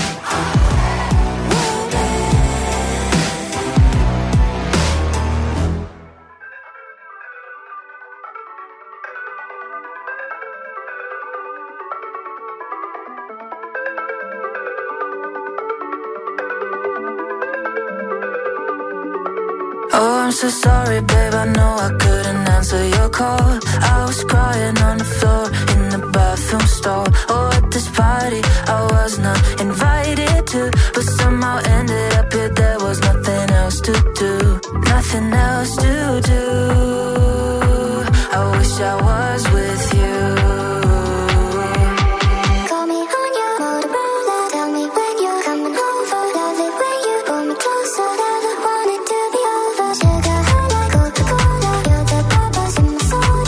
Oh, I'm so sorry, babe, I know I couldn't answer your call. I was crying on the floor in the bathroom stall. Oh, at this party I was not invited to, but somehow ended up here, there was nothing else to do. Nothing else to do. I wish I was with you. Call me on your Motorola. Tell me when you're coming over. Love it when you pull me closer. Never want it to be over. Sugar high like Coca-Cola. You're the purpose in my soul.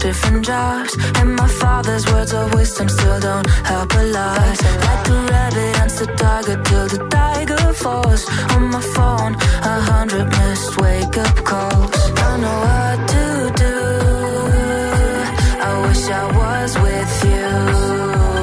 different jobs. And my father's words of wisdom still don't help a lot. Like the rabbit hunts the tiger till the tiger falls. On my phone, 100 missed wake-up calls. Don't know what to do. I wish I was with you.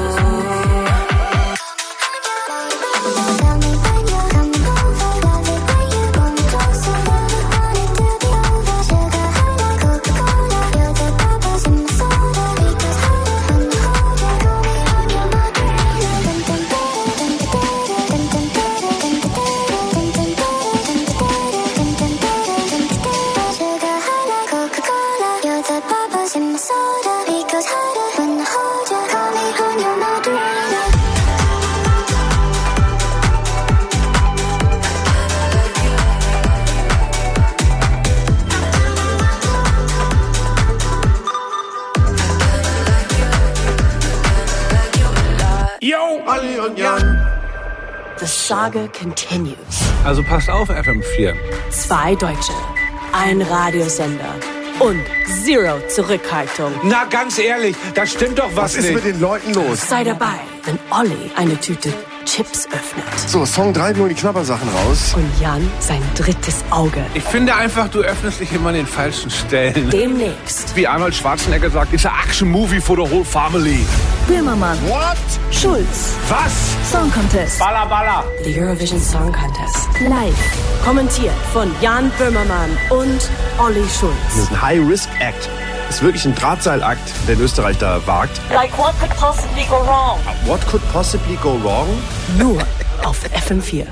The saga continues. Also passt auf, FM4. 2 Deutsche, ein Radiosender und 0 Zurückhaltung. Na, ganz ehrlich, da stimmt doch was nicht. Was ist mit den Leuten los? Sei dabei, wenn Olli eine Tüte Chips öffnet. So, Song 3, wir holen die Knabbersachen raus. Und Jan sein drittes Auge. Ich finde einfach, du öffnest dich immer an den falschen Stellen. Demnächst. Wie Arnold Schwarzenegger sagt, it's a action movie for the whole family. Böhmermann. What? Schulz. Was? Song Contest. Balla Balla. The Eurovision Song Contest. Live. Kommentiert von Jan Böhmermann und Olli Schulz. Das ist ein High-Risk-Act. Das ist wirklich ein Drahtseilakt, den Österreich da wagt. Like what could possibly go wrong? What could possibly go wrong? Nur auf FM4.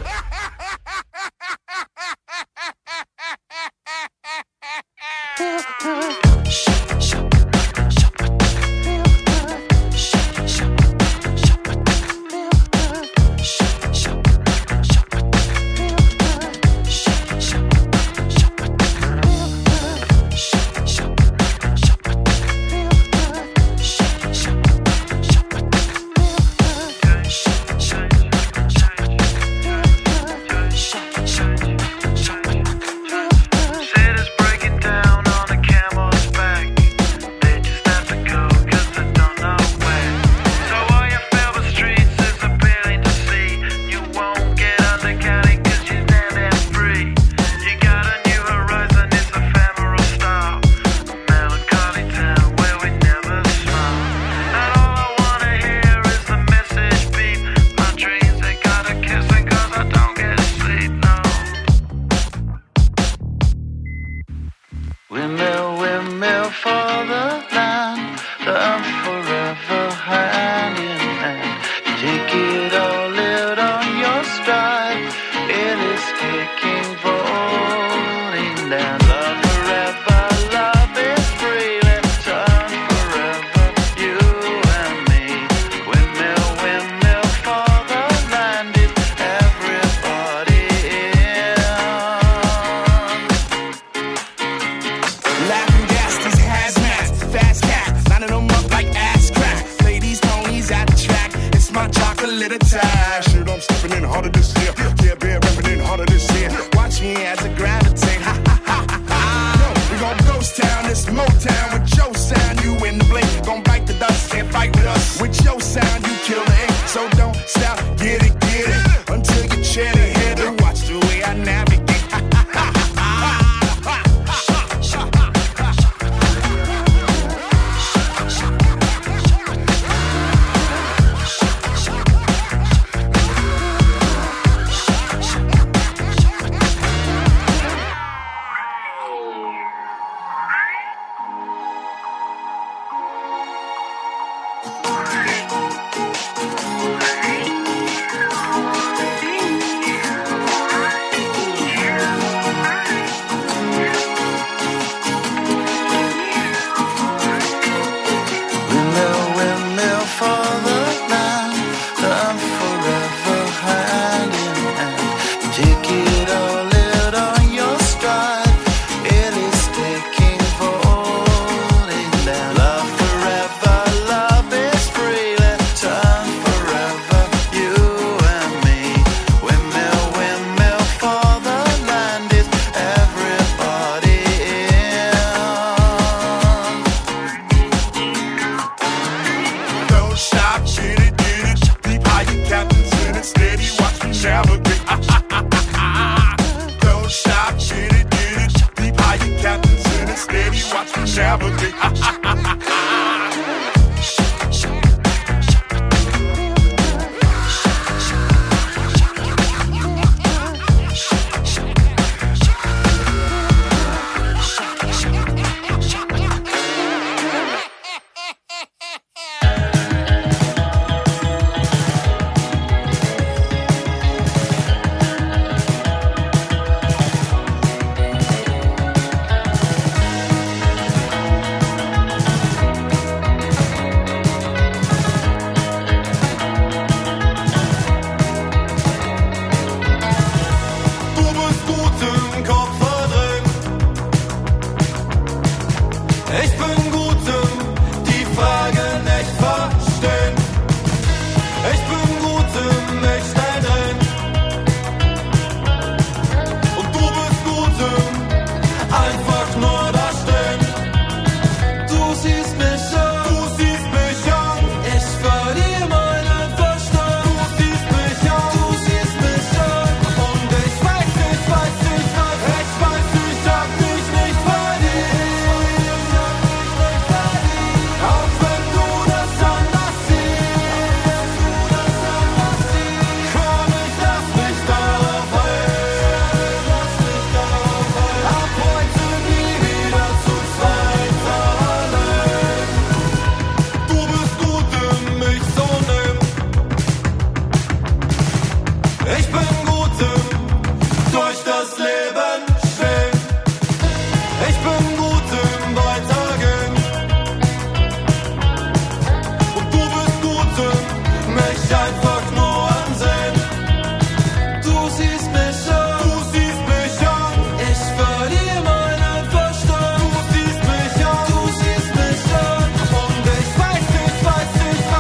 mich einfach nur ansehen. Du siehst mich an, ich verliere meinen Verstand. Du siehst mich an, und ich weiß, ich hab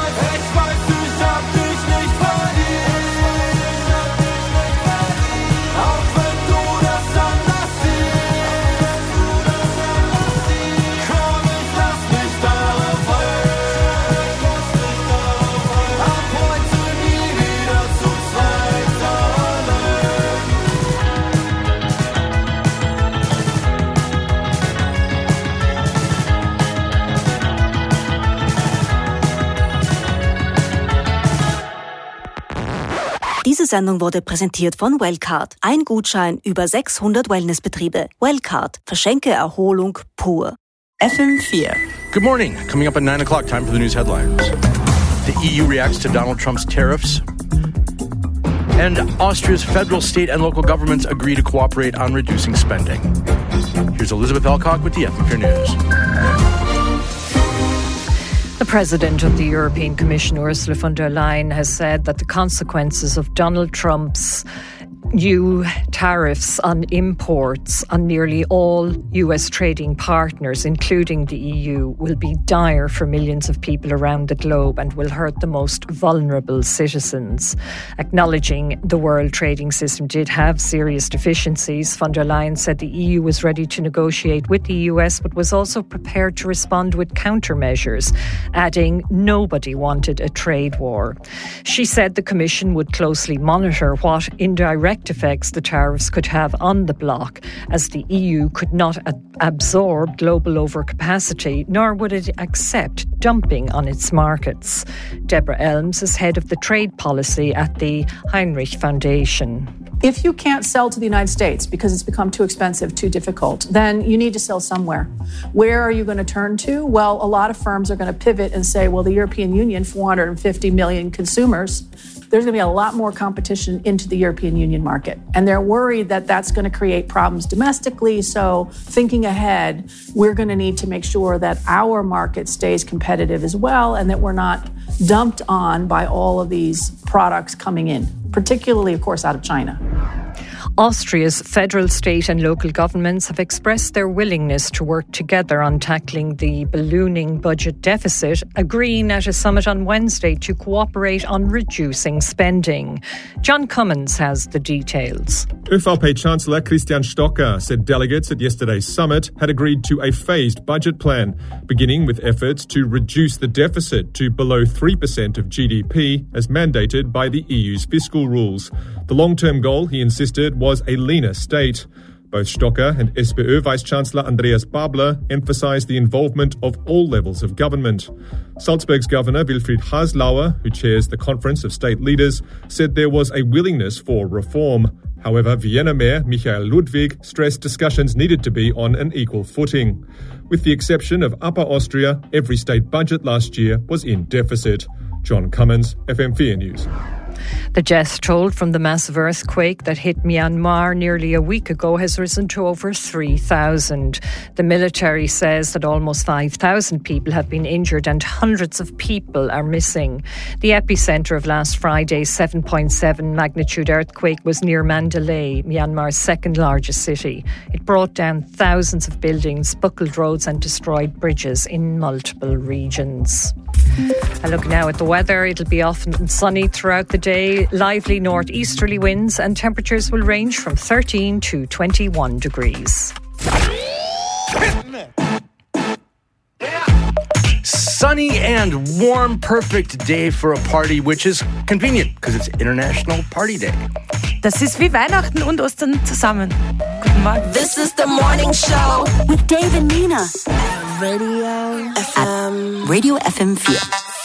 dich nicht verdient. Auch wenn du das anders siehst. Komm, ich lass mich darauf ein. Ab heute nie wieder zu zweit allein. Diese Sendung wurde präsentiert von Wellcard. Ein Gutschein über 600 Wellnessbetriebe. Wellcard. Verschenke Erholung pur. FM4. Good morning. Coming up at 9 o'clock, time for the news headlines. The EU reacts to Donald Trump's tariffs. And Austria's federal, state, and local governments agree to cooperate on reducing spending. Here's Elizabeth Elcock with the FM4 News. The President of the European Commission, Ursula von der Leyen, has said that the consequences of Donald Trump's new tariffs on imports on nearly all US trading partners, including the EU, will be dire for millions of people around the globe and will hurt the most vulnerable citizens. Acknowledging the world trading system did have serious deficiencies, von der Leyen said the EU was ready to negotiate with the US but was also prepared to respond with countermeasures, adding nobody wanted a trade war. She said the Commission would closely monitor what indirect effects the tariffs could have on the bloc, as the EU could not absorb global overcapacity, nor would it accept dumping on its markets. Deborah Elms is head of the trade policy at the Heinrich Foundation. If you can't sell to the United States because it's become too expensive, too difficult, then you need to sell somewhere. Where are you going to turn to? Well, a lot of firms are going to pivot and say, well, the European Union, 450 million consumers, there's going to be a lot more competition into the European Union market. And they're worried that that's going to create problems domestically. So thinking ahead, we're going to need to make sure that our market stays competitive as well and that we're not dumped on by all of these products coming in, particularly, of course, out of China. Austria's federal, state and local governments have expressed their willingness to work together on tackling the ballooning budget deficit, agreeing at a summit on Wednesday to cooperate on reducing spending. John Cummins has the details. ÖVP-Chancellor Christian Stocker said delegates at yesterday's summit had agreed to a phased budget plan, beginning with efforts to reduce the deficit to below 3% of GDP as mandated by the EU's fiscal rules. The long-term goal, he insisted, was a leaner state. Both Stocker and SPÖ Vice-Chancellor Andreas Babler emphasized the involvement of all levels of government. Salzburg's Governor Wilfried Haslauer, who chairs the Conference of State Leaders, said there was a willingness for reform. However, Vienna Mayor Michael Ludwig stressed discussions needed to be on an equal footing. With the exception of Upper Austria, every state budget last year was in deficit. John Cummins, FM4 News. The death toll from the massive earthquake that hit Myanmar nearly a week ago has risen to over 3,000. The military says that almost 5,000 people have been injured and hundreds of people are missing. The epicenter of last Friday's 7.7 magnitude earthquake was near Mandalay, Myanmar's second largest city. It brought down thousands of buildings, buckled roads and destroyed bridges in multiple regions. I look now at the weather. It'll be often sunny throughout the day, lively northeasterly winds, and temperatures will range from 13 to 21 degrees. Sunny and warm, perfect day for a party, which is convenient because it's International Party Day. Das ist wie Weihnachten und Ostern zusammen. Guten Morgen. This is the morning show with Dave and Nina. Radio FM. Radio FM4.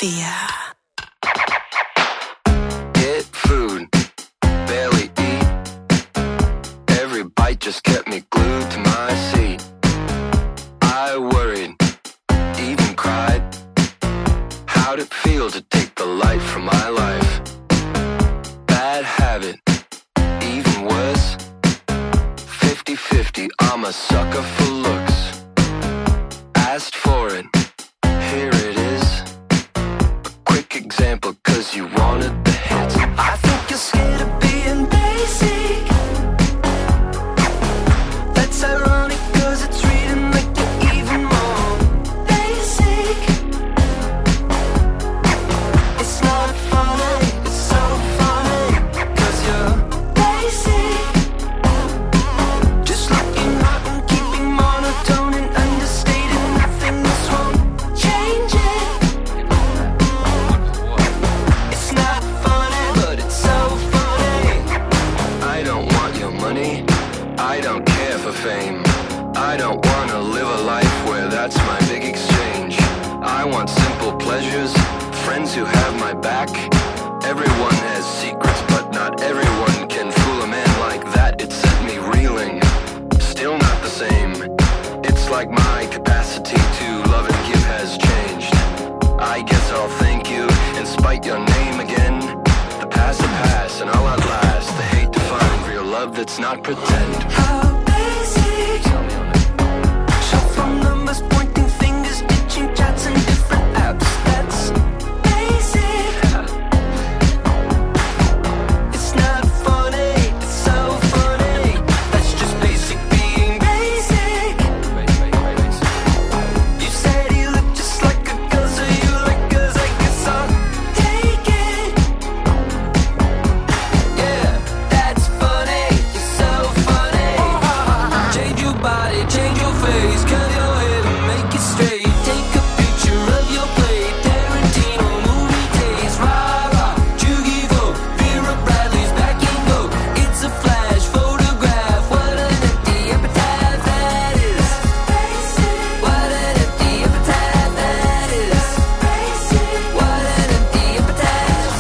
Get food, barely eat. Every bite just kept me glued to my seat. I worried, even cried. How'd it feel to take the light from my life? Bad habit, even worse. 50-50, I'm a sucker for looks. Asked for it, here it is. A quick example, cause you want wanted the hits. I think you're scared of being basic. That's ironic, cause it's reading like you're even more basic. It's not funny, it's so funny, cause you're basic. Just looking hot and keeping monotone and understating nothing. This won't change it. It's not funny, but it's so funny. I don't want your money, I don't care for fame. I don't wanna live a life where that's my big exchange. I want simple pleasures, friends who have my back. Everyone has secrets, but not everyone can fool a man like that. It set me reeling, still not the same. It's like my capacity to love and give has changed. I guess I'll thank you and spite your name again. The past will pass and I'll outlast the hate to find real love that's not pretend. How basic. Shot from numbers, pointing fingers, ditching chats and different apps. That's basic. It's not funny, it's so funny. That's just basic being basic. You said he looked just like a girl, so you like girls, I guess I'll take it. Yeah, that's funny, it's so funny. Change your body, change your face, curl your hair and make it straight. Take a picture of your plate, Tarantino movie taste. Rah rah, Jugivo, Vera Bradley's back and go. It's a flash photograph. What an empty epitaph that is. What an empty epitaph that is. What an empty epitaph.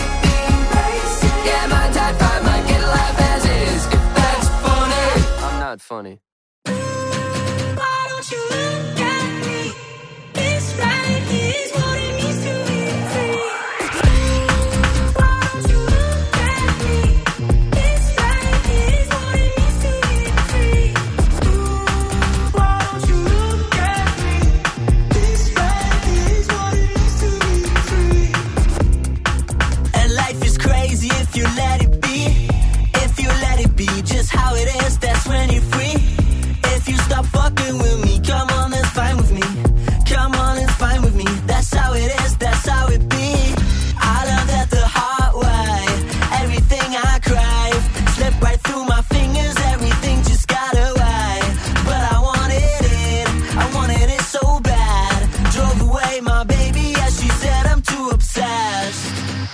Yeah, my type 5 might get a laugh as is. If that's funny, I'm not funny. Why don't you look at me? This right here is what it means to be free. Why don't you look at me? This right here is what it means to be free. Why don't you look at me? This right here is what it means to be free. And life is crazy if you let it be. If you let it be just how it is, that's when you're free. If you stop fucking with me, come on, that's fine with me. Come on, it's fine with me. That's how it is, that's how it be. I love that the hard way. Everything I crave slipped right through my fingers. Everything just got away. But I wanted it so bad. Drove away my baby as she said I'm too obsessed.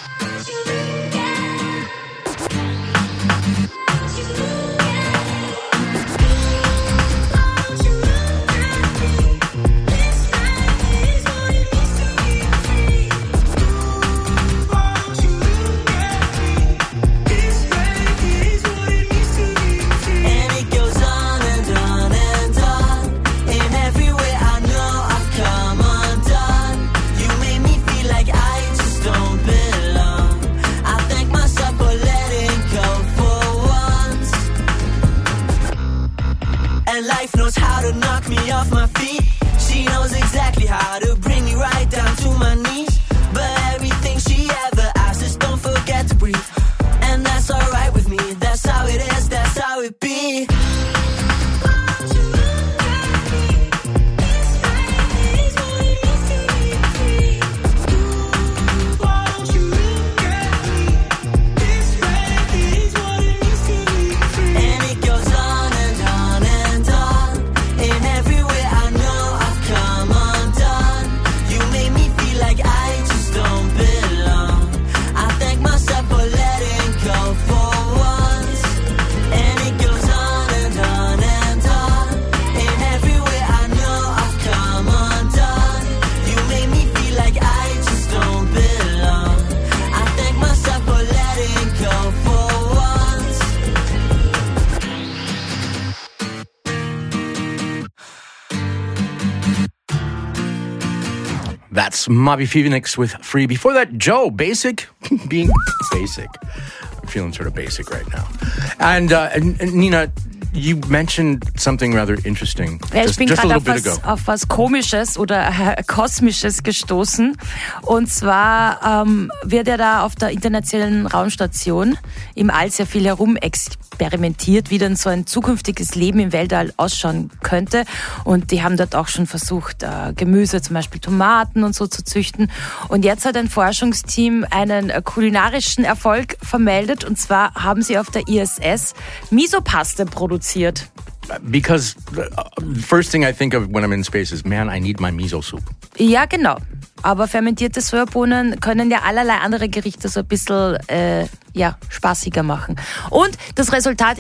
And it goes on and on and on. In every way I know I've come undone. You made me feel like I just don't belong. I thank myself for letting go for once. And life knows how to knock me off my feet. She knows exactly how to bring me right down to my knees. But everything she ever asks is don't forget to breathe. And that's alright with me. That's how it is, that's how it be. And it goes on and on and on. In every way I know I've come undone. You made me feel like I just don't belong. I thank myself for letting go for once. And it goes on and on and on. In every way I know I've come undone. You made me feel like I just don't belong. I thank myself for letting go for once. That's Moby Phoenix with Free. Before that, Joe, Basic. Being basic. I'm feeling sort of basic right now. And Nina, You mentioned something rather interesting. Ja, ich bin just a gerade little bit ago. auf was Komisches oder Kosmisches gestoßen. Und zwar wird ja da auf der Internationalen Raumstation im All sehr viel herumexperimentiert, wie dann so ein zukünftiges Leben im Weltall ausschauen könnte. Und die haben dort auch schon versucht, Gemüse, zum Beispiel Tomaten und so zu züchten. Und jetzt hat ein Forschungsteam einen kulinarischen Erfolg vermeldet. Und zwar haben sie auf der ISS Misopaste produziert. Because the first thing I think of when I'm in space is, man, I need my miso soup. Ja, genau. Aber fermentierte Sojabohnen können ja allerlei andere Gerichte so ein bisschen spaßiger machen. Und das Resultat